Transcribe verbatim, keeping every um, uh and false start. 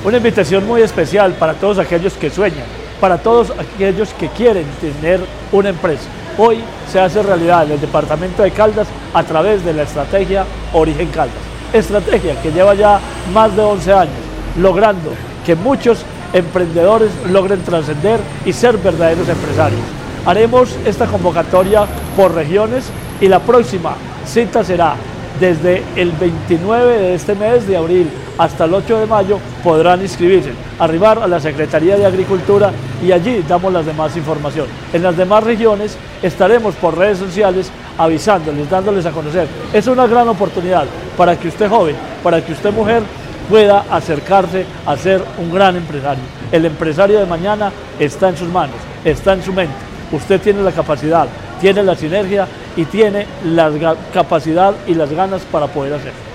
Una invitación muy especial para todos aquellos que sueñan, para todos aquellos que quieren tener una empresa. Hoy se hace realidad en el departamento de Caldas a través de la estrategia Origen Caldas. Estrategia que lleva ya más de once años, logrando que muchos emprendedores logren trascender y ser verdaderos empresarios. Haremos esta convocatoria por regiones y la próxima cita será desde el veintinueve de este mes de abril hasta el ocho de mayo. Podrán inscribirse, arribar a la Secretaría de Agricultura y allí damos las demás información. En las demás regiones estaremos por redes sociales avisándoles, dándoles a conocer. Es una gran oportunidad para que usted joven, para que usted mujer pueda acercarse a ser un gran empresario. El empresario de mañana está en sus manos, está en su mente. Usted tiene la capacidad, tiene la sinergia y tiene la capacidad y las ganas para poder hacerlo.